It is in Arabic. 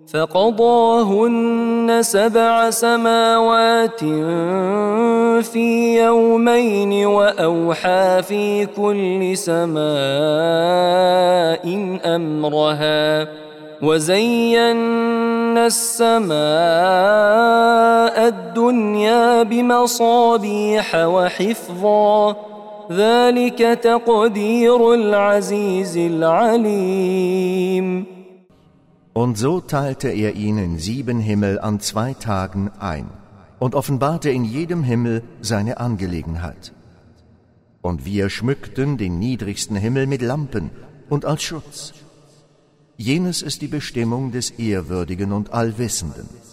فقضاهن 7 سماوات في يومين وأوحى في كل سماء أمرها وزينا السماء الدنيا بمصابيح وحفظا ذلك تقدير العزيز العليم. Und so teilte er ihnen 7 Himmel an 2 Tagen ein und offenbarte in jedem Himmel seine Angelegenheit. Und wir schmückten den niedrigsten Himmel mit Lampen und als Schutz. Jenes ist die Bestimmung des Ehrwürdigen und Allwissenden.